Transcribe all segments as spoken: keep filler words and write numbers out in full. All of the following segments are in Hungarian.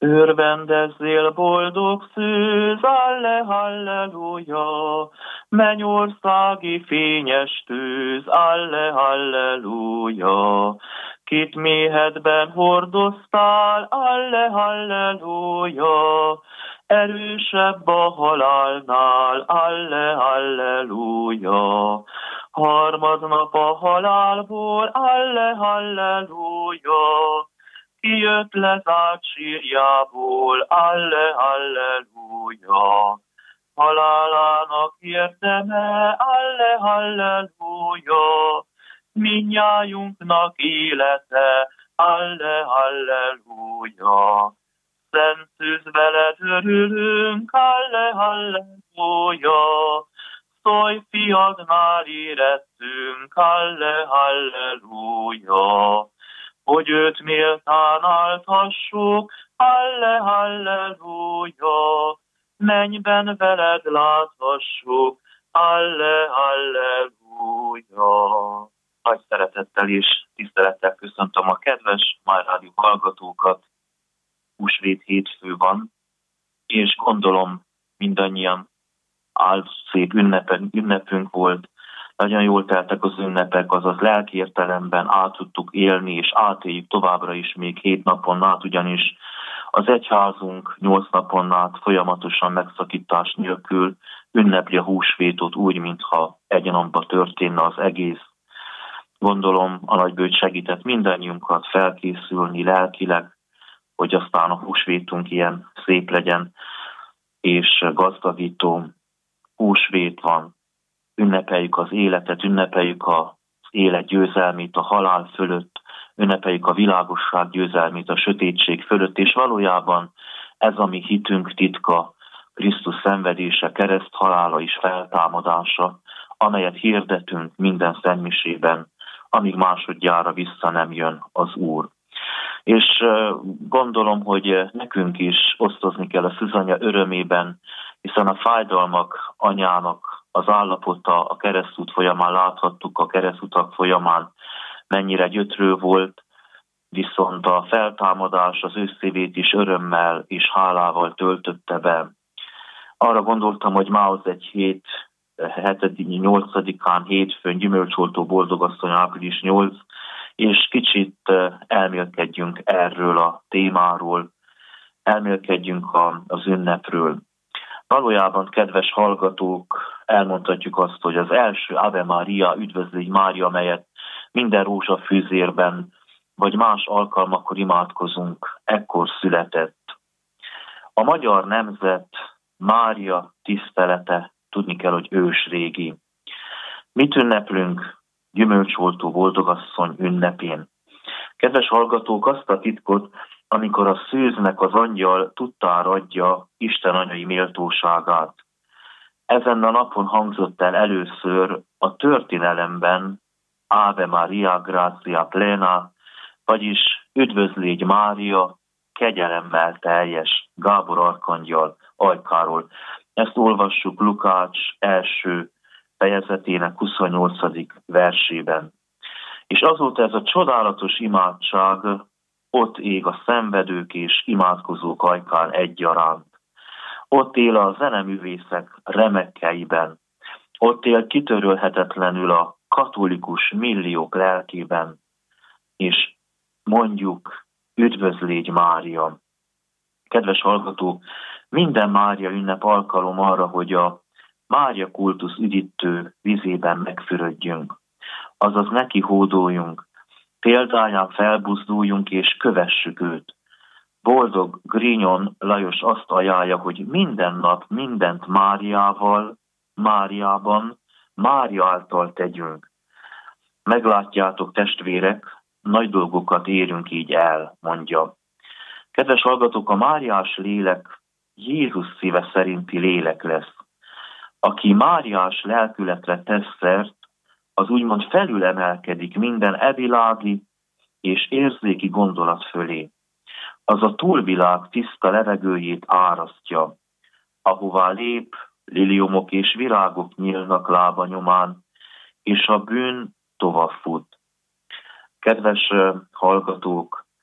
Örvendezzél, boldog szűz, alle, halleluja, mennyországi fényes tűz, alle, halleluja. Kit méhedben hordoztál, alle, halleluja, erősebb a halálnál, alle, halleluja. Harmadnap a halálból, alle, halleluja, kijött lezárt sírjából, alle, halleluja. Halálának érdeme, alle, halleluja, mindnyájunknak élete, alle, halleluja. Szent szűz veled örülünk, alle, halleluja, szólj fiadnál érettünk, alle, halleluja. Hogy őt méltán álthassuk, alle, halleluja, mennyben veled láthassuk, alle, halleluja. Nagy szeretettel és tisztelettel köszöntöm a kedves Máj Rádió hallgatókat. Húsvét hétfő van, és gondolom mindannyian áld szép ünnepen, ünnepünk volt. Nagyon jól teltek az ünnepek, azaz lelki értelemben át tudtuk élni, és átéljük továbbra is még hét napon át, ugyanis az egyházunk nyolc napon át folyamatosan megszakítás nélkül ünnepli a húsvétot úgy, mintha egy napban történne az egész. Gondolom a nagybőt segített mindannyiunkat felkészülni lelkileg, hogy aztán a húsvétunk ilyen szép legyen és gazdagító. Húsvét van, ünnepeljük az életet, ünnepeljük az élet győzelmét a halál fölött, ünnepeljük a világosság győzelmét a sötétség fölött, és valójában ez a mi hitünk titka, Krisztus szenvedése, kereszt halála és feltámadása, amelyet hirdetünk minden szentmisében, amíg másodjára vissza nem jön az Úr. És gondolom, hogy nekünk is osztozni kell a szűzanya örömében, hiszen a fájdalmak anyának az állapota a keresztút folyamán láthattuk, a keresztutak folyamán mennyire gyötrő volt, viszont a feltámadás az ő szívét is örömmel és hálával töltötte be. Arra gondoltam, hogy mához egy hét, hetedik, nyolcadikán hétfőn gyümölcsoltó boldogasszony április nyolc, és kicsit elmélkedjünk erről a témáról, elmélkedjünk az ünnepről. Valójában, kedves hallgatók, elmondhatjuk azt, hogy az első Ave Maria, üdvözlégy Mária, melyet minden rózsafűzérben vagy más alkalmakkor imádkozunk, ekkor született. A magyar nemzet Mária tisztelete, tudni kell, hogy ősrégi. Mit ünneplünk gyümölcsoltó boldogasszony ünnepén? Kedves hallgatók, azt a titkot, amikor a szűznek az angyal tudtára adja Isten anyai méltóságát. Ezen a napon hangzott el először a történelemben Ave Maria Gratia Plena, vagyis üdvözlégy Mária, kegyelemmel teljes, Gábor arkangyal ajkáról. Ezt olvassuk Lukács első fejezetének huszonnyolcadik versében. És azóta ez a csodálatos imádság ott ég a szenvedők és imádkozók ajkán egyaránt. Ott él a zeneművészek remekkeiben. Ott él kitörölhetetlenül a katolikus milliók lelkében. És mondjuk, üdvözlégy Mária. Kedves hallgatók, minden Mária ünnep alkalom arra, hogy a Mária kultusz üdítő vizében megfürödjünk. Azaz neki hódoljunk, példáján felbuzduljunk és kövessük őt. Boldog Grignon Lajos azt ajánlja, hogy minden nap mindent Máriával, Máriában, Mária által tegyünk. Meglátjátok, testvérek, nagy dolgokat érünk így el, mondja. Kedves hallgatók, a máriás lélek Jézus szíve szerinti lélek lesz. Aki máriás lelkületre tesz szert, az úgymond felülemelkedik minden evilági és érzéki gondolat fölé. Az a túlvilág tiszta levegőjét árasztja, ahová lép, liliomok és virágok nyílnak lába nyomán, és a bűn tovább fut. Kedves hallgatók,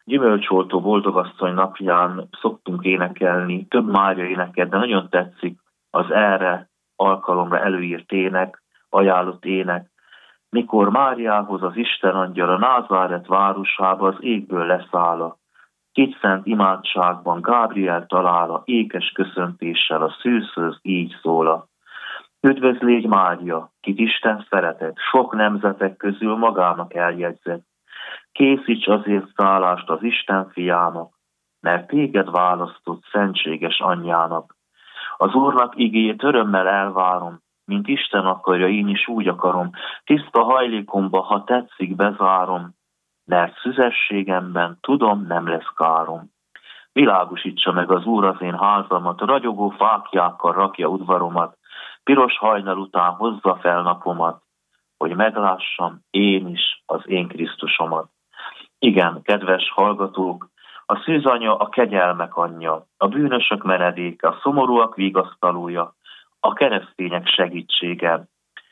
Gyümölcsoltó boldogasszony napján szoktunk énekelni, több Mária éneket, de nagyon tetszik az erre alkalomra előírt ének, ajánlott ének, mikor Máriához az Isten angyal a Názáret városába az égből leszáll, két szent imádságban Gábriel talál, ékes köszöntéssel a szűzhöz így szól. Üdvözlégy Mária, kit Isten szeretett, sok nemzetek közül magának eljegyzett. Készíts azért szállást az Isten fiának, mert téged választott szentséges anyjának. Az Úrnak igéjét örömmel elvárom, mint Isten akarja, én is úgy akarom. Tiszta hajlékomba, ha tetszik, bezárom, mert szüzességemben tudom, nem lesz károm. Világosítsa meg az Úr az én házamat, ragyogó fáklyákkal rakja udvaromat, piros hajnal után hozza fel napomat, hogy meglássam én is az én Krisztusomat. Igen, kedves hallgatók, a szűzanya a kegyelmek anyja, a bűnösök menedéke, a szomorúak vigasztalója, a keresztények segítsége.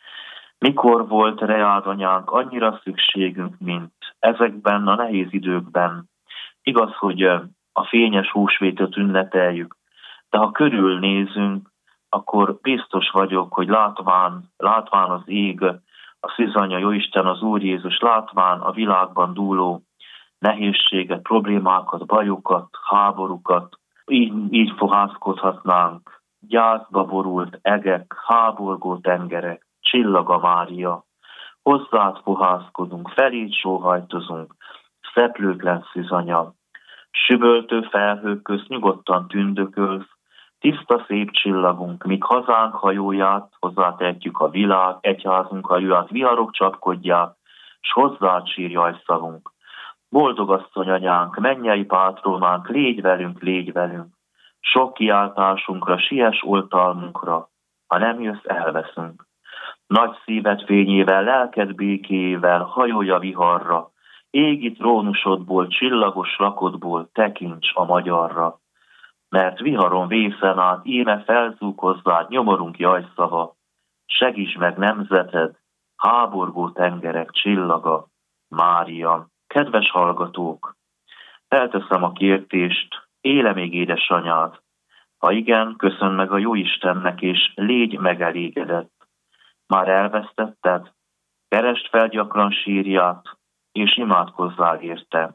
Mikor volt reád anyánk annyira szükségünk, mint ezekben a nehéz időkben? Igaz, hogy a fényes húsvétot ünnepeljük, de ha körülnézünk, akkor biztos vagyok, hogy látván, látván az ég, a szűzanya, Jóisten, az Úr Jézus, látván a világban dúló nehézséget, problémákat, bajokat, háborúkat, így, így fohászkodhatnánk. Gyászba borult egek, háborgó tengerek, csillag a Mária. Hozzád fohászkodunk, feléd sóhajtozunk, szeplőtlen szűzanya. Süvöltő felhők közt nyugodtan tündökölsz, tiszta szép csillagunk, míg hazánk hajóját, hozzátehetjük a világ, egyházunk hajóját, viharok csapkodják, s hozzád sír jajszavunk. Boldog asszony anyánk, mennyei pátrónánk, légy velünk, légy velünk. Sok kiáltásunkra, siess oltalmunkra, ha nem jössz, elveszünk. Nagy szíved fényével, lelked békével, hajolja viharra, égi trónusodból, csillagos lakodból tekints a magyarra. Mert viharon vészen át, íme felzúg hozzád, nyomorunk jajszava, segíts meg nemzeted, háborgó tengerek csillaga, Mária. Kedves hallgatók, felteszem a kérdést, éle még édesanyád? Ha igen, köszön meg a Jóistennek, és légy megelégedett. Már elvesztetted? Keresd fel gyakran sírját, és imádkozzál érte.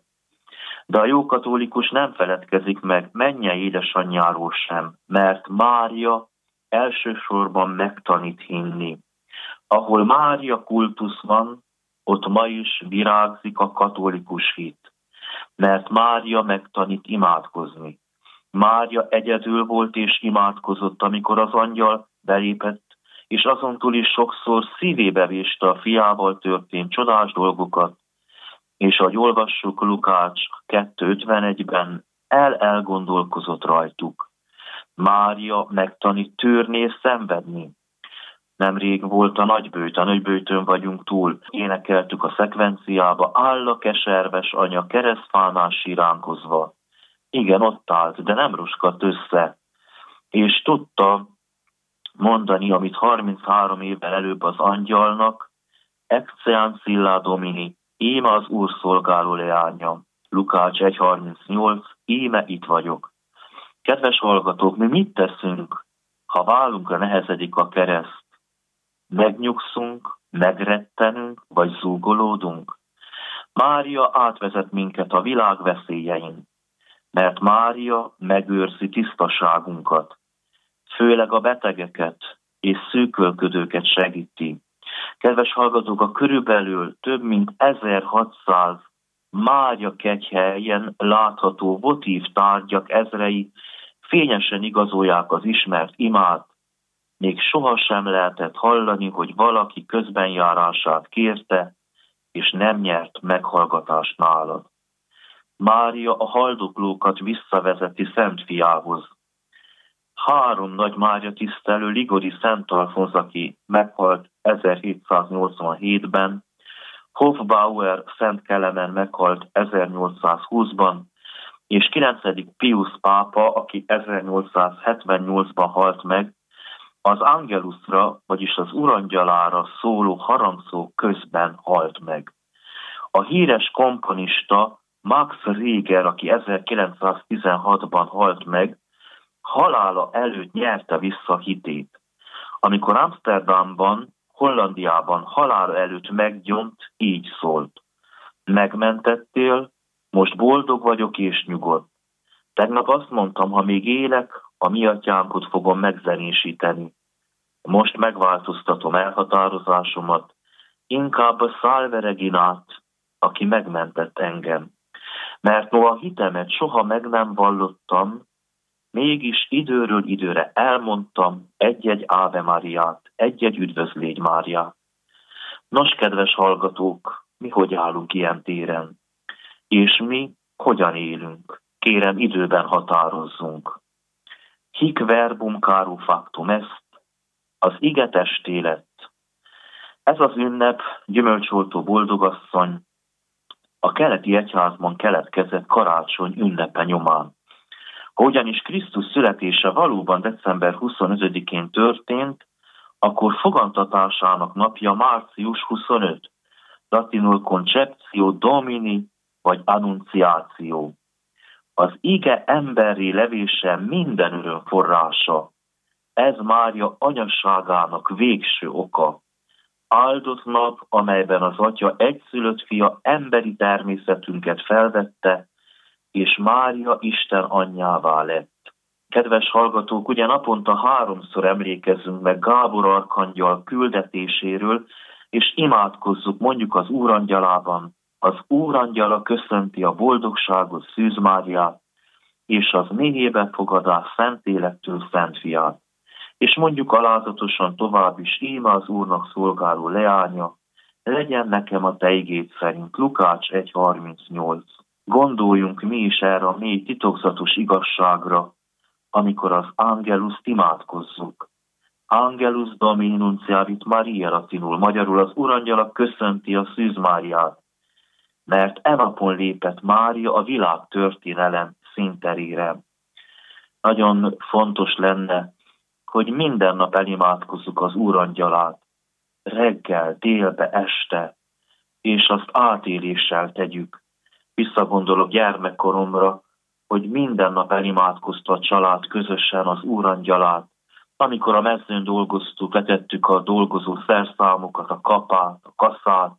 De a jó katolikus nem feledkezik meg mennyei édesanyjáról sem, mert Mária elsősorban megtanít hinni. Ahol Mária kultusz van, ott ma is virágzik a katolikus hit, mert Mária megtanít imádkozni. Mária egyedül volt és imádkozott, amikor az angyal belépett, és azon túl is sokszor szívébe véste a fiával történt csodás dolgokat, és ahogy olvassuk Lukács kettő ötvenegyben, el-elgondolkozott rajtuk. Mária megtanít tűrni és szenvedni. Nemrég volt a nagybőjt, a nagybőjtön vagyunk túl. Énekeltük a szekvenciába, áll a keserves anya keresztfánál siránkozva. Igen, ott állt, de nem roskadt össze. És tudta mondani, amit harminchárom évvel előbb az angyalnak, Excean Silla Domini, íme az Úr szolgáló leánya. Lukács egy harmincnyolc, íme itt vagyok. Kedves hallgatók, mi mit teszünk, ha vállunkra nehezedik a kereszt? Megnyugszunk, megrettenünk, vagy zúgolódunk? Mária átvezet minket a világ veszélyein, mert Mária megőrzi tisztaságunkat, főleg a betegeket és szűkölködőket segíti. Kedves hallgatók, a körülbelül több mint ezerhatszáz Mária kegyhelyen látható votív tárgyak ezrei fényesen igazolják az ismert imát. Még sohasem lehetett hallani, hogy valaki közbenjárását kérte, és nem nyert meghallgatást nálad. Mária a haldoklókat visszavezeti Szent Fiához. Három nagy Mária tisztelő, Ligori Szent Alfonz, aki meghalt ezerhétszáznyolcvanhétben, Hofbauer Szent Kelemen meghalt ezernyolcszázhúszban, és kilencedik Pius pápa, aki ezernyolcszázhetvennyolcban halt meg, az Angelusra, vagyis az urangyalára szóló harangszó közben halt meg. A híres komponista Max Reger, aki ezerkilencszáztizenhatban halt meg, halála előtt nyerte vissza hitét. Amikor Amsterdamban, Hollandiában halála előtt meggyont, így szólt: megmentettél, most boldog vagyok és nyugodt. Tegnap azt mondtam, ha még élek, a mi atyánkot fogom megzenésíteni. Most megváltoztatom elhatározásomat, inkább a Salve Reginát, aki megmentett engem. Mert noha hitemet soha meg nem vallottam, mégis időről időre elmondtam egy-egy Ave Máriát, egy-egy Üdvözlégy Máriát. Nos, kedves hallgatók, mi hogy állunk ilyen téren? És mi hogyan élünk? Kérem, időben határozzunk. Hic verbum caro factum est, az ige testé lett. Ez az ünnep, gyümölcsoltó boldogasszony, a keleti egyházban keletkezett karácsony ünnepe nyomán. Ha ugyanis Krisztus születése valóban december huszonötödikén történt, akkor fogantatásának napja március huszonötödike, latinul Conceptio Domini vagy Annunciatio. Az ige emberré levése minden öröm forrása. Ez Mária anyasságának végső oka. Áldott nap, amelyben az Atya egyszülött fia emberi természetünket felvette, és Mária Isten anyjává lett. Kedves hallgatók, ugye naponta háromszor emlékezzünk meg Gábor arkangyal küldetéséről, és imádkozzuk mondjuk az Úrangyalában. Az Úrangyala köszönti a boldogságos Szűz Máriát, és az méhébe fogadás Szent Élettől Szent Fiát. És mondjuk alázatosan tovább is, íme az Úrnak szolgáló leánya, legyen nekem a te igéd szerint. Lukács egy harmincnyolc. Gondoljunk mi is erre a mély titokzatos igazságra, amikor az Angeluszt imádkozzuk. Angelus Domini nunciavit Maria latinul, magyarul az Urangyala köszönti a Szűz Máriát, mert e napon lépett Mária a világ történelem színterére. Nagyon fontos lenne, hogy minden nap elimádkozzuk az Úrangyalát, reggel, délbe, este, és azt átéléssel tegyük. Visszagondolok gyermekkoromra, hogy minden nap elimádkozta a család közösen az Úrangyalát. Amikor a mezőn dolgoztuk, letettük a dolgozó szerszámokat, a kapát, a kaszát,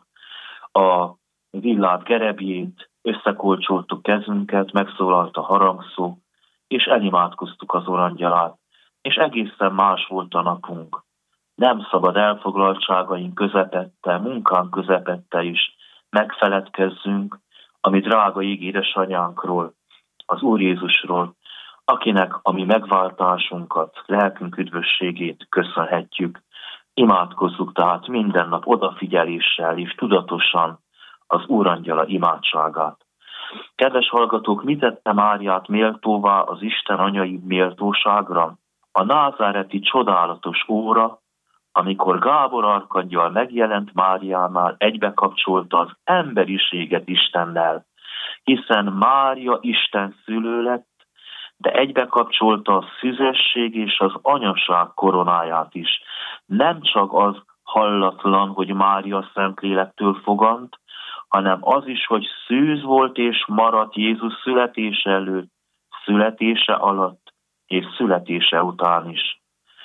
a villát, gerebjét, összekolcsoltuk kezünket, megszólalt a harangszó, és elimádkoztuk az Urangyalát. És egészen más volt a napunk. Nem szabad elfoglaltságaink közepette, munkánk közepette is megfeledkezzünk a mi drága ég édesanyánkról, az Úr Jézusról, akinek a mi megváltásunkat, lelkünk üdvösségét köszönhetjük. Imádkozzuk tehát minden nap odafigyeléssel és tudatosan az Úrangyala imádságát. Kedves hallgatók, mit tette Máriát méltóvá az Isten anyai méltóságra? A názáreti csodálatos óra, amikor Gábor arkangyal megjelent Máriánál, egybekapcsolta az emberiséget Istennel, hiszen Mária Isten szülő lett, de egybekapcsolta a szüzesség és az anyaság koronáját is. Nem csak az hallatlan, hogy Mária Szentlélektől fogant, hanem az is, hogy szűz volt és maradt Jézus születése előtt, születése alatt és születése után is.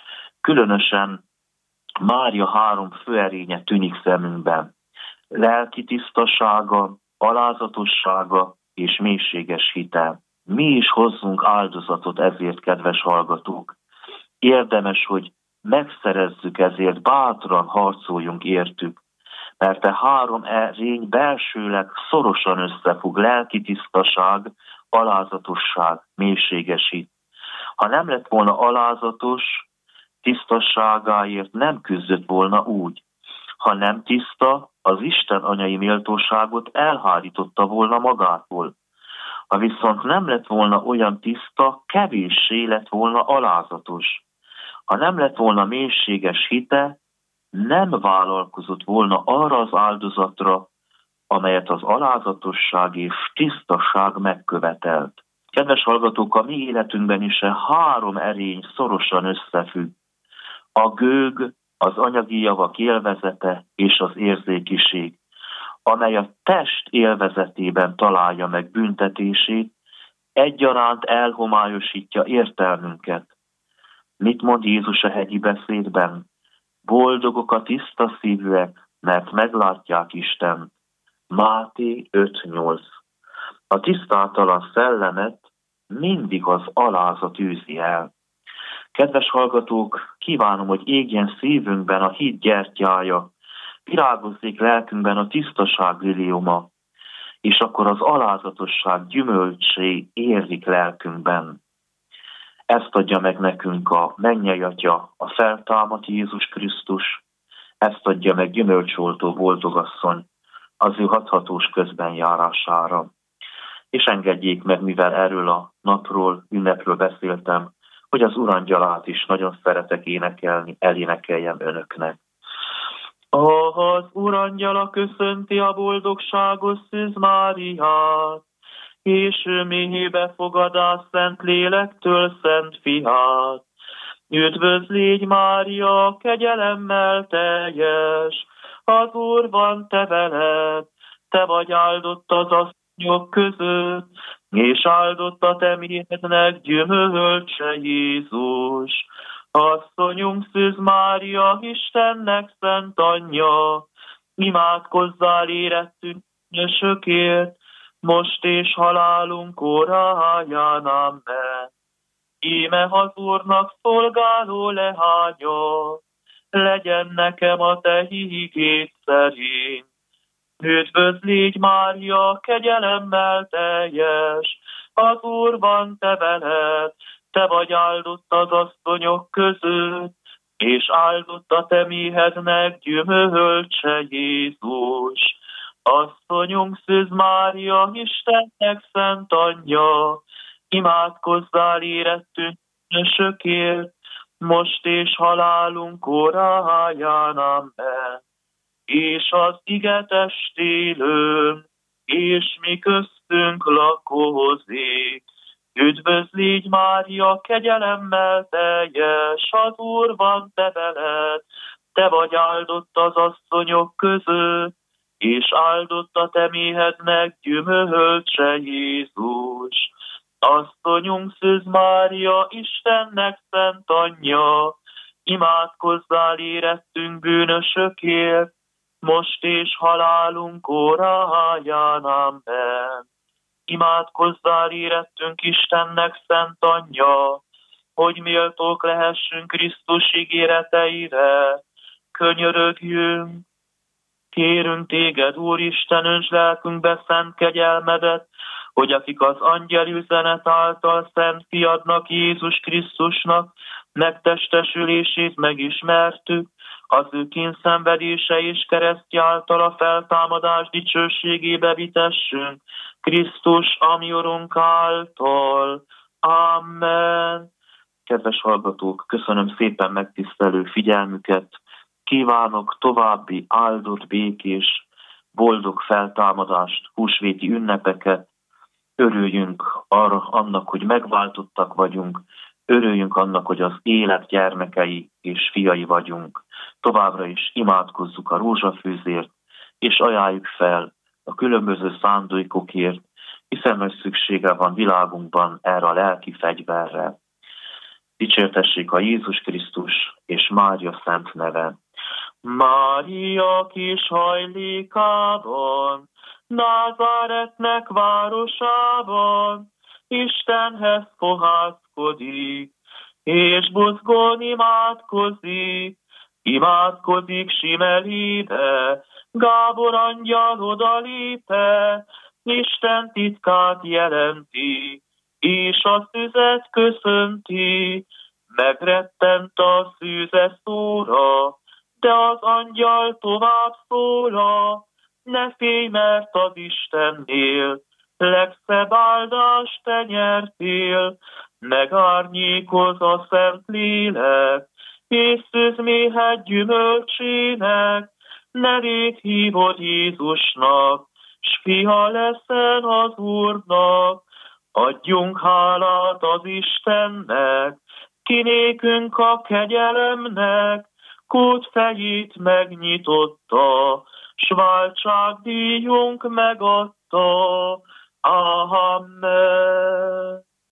Különösen Mária három főerénye tűnik szemünkben. Lelki tisztasága, alázatossága és mélységes hite. Mi is hozzunk áldozatot ezért, kedves hallgatók. Érdemes, hogy megszerezzük ezért, bátran harcoljunk értük, mert a három erény belsőleg szorosan összefügg: lelki tisztaság, alázatosság, mélységes hit. Ha nem lett volna alázatos, tisztasságáért nem küzdött volna úgy. Ha nem tiszta, az Isten anyai méltóságot elhárította volna magától. Ha viszont nem lett volna olyan tiszta, kevéssé lett volna alázatos. Ha nem lett volna mélységes hite, nem vállalkozott volna arra az áldozatra, amelyet az alázatosság és tisztaság megkövetelt. Kedves hallgatók, a mi életünkben is a három erény szorosan összefügg. A gőg, az anyagi javak élvezete és az érzékiség. amely a test élvezetében találja meg büntetését, egyaránt elhomályosítja értelmünket. Mit mond Jézus a hegyi beszédben? Boldogok a tiszta szívűek, mert meglátják Istent. Máté öt nyolc. A tisztátalan szellemet mindig az alázat űzi el. Kedves hallgatók, kívánom, hogy égjen szívünkben a hit gyertyája, virágozzék lelkünkben a tisztaság lilioma, és akkor az alázatosság gyümölcsé érlik lelkünkben. Ezt adja meg nekünk a mennyei Atya, a feltámadt Jézus Krisztus, ezt adja meg gyümölcsoltó boldogasszony az ő hathatós közben járására. És engedjék meg, mivel erről a napról, ünnepről beszéltem, hogy az Urangyalát is nagyon szeretek énekelni, elénekeljem önöknek. Az Urangyala köszönti a boldogságos Szűz Máriát, és ő méhébe fogadás Szent Lélektől Szent Fiát. Üdvözlégy Mária, kegyelemmel teljes, az Úr van te veled, te vagy áldott az asszonyok között, és áldott a te méhednek gyümölcse Jézus. Asszonyunk Szűz Mária, Istennek szent anyja, imádkozzál érettünk bűnösökért, most és halálunk óráján, amen. Íme az Úrnak szolgáló leánya, legyen nekem a te hígéd szerint. Üdvözlégy Mária, kegyelemmel teljes, az Úr van te veled, te vagy áldott az asszonyok között, és áldott a te méhednek gyümölcse Jézus. Asszonyunk Szűz Mária, Istennek szent anyja, imádkozzál érettünk bűnösökért, most és halálunk óráján, amen. És az ige testélőn, és mi köztünk lakózik. Üdvözlégy Mária, kegyelemmel teljes, az Úr van te veled, te vagy áldott az asszonyok között, és áldott a te méhednek gyümölcse Jézus. Asszonyunk Szűz Mária, Istennek szent anyja, imádkozzál érettünk bűnösökért, most és halálunk óráján, amen. Imádkozzál érettünk Istennek szent anyja, hogy méltók lehessünk Krisztus ígéreteire. Könyörögjünk, kérünk téged, Úristen, önts lelkünkbe szent kegyelmedet, hogy akik az angyel üzenet által szent fiadnak, Jézus Krisztusnak megtestesülését megismertük, az ő kínszenvedése és keresztje által a feltámadás dicsőségébe vitessünk, Krisztus, ami Urunk által. Amen. Kedves hallgatók, köszönöm szépen megtisztelő figyelmüket, kívánok további áldott, békés, boldog feltámadást, húsvéti ünnepeket, örüljünk arra, annak, hogy megváltottak vagyunk, örüljünk annak, hogy az élet gyermekei és fiai vagyunk. Továbbra is imádkozzuk a rózsafűzért, és ajánljuk fel a különböző szándékokért, hiszen nagy szüksége van világunkban erre a lelki fegyverre. Dicsértessék a Jézus Krisztus és Mária szent neve. Mária kis hajlékában, Názáretnek városában, Istenhez fohászkodik, és buzgón imádkozik, imádkozik Simelébe, Gábor angyal odalépe, Isten titkát jelenti, és a szüzet köszönti, megrettent a szűze szóra, de az angyal tovább szóla, ne félj, mert az Istennél legszebb áldást te nyertél, megárnyékoz a szent lélek, és szűzméhed gyümölcsének, nevét hívod Jézusnak, s fia leszel az Úrnak. Adjunk hálát az Istennek, kinékünk a kegyelemnek, kút fejét megnyitotta, s váltságdíjunk megadta. Amen.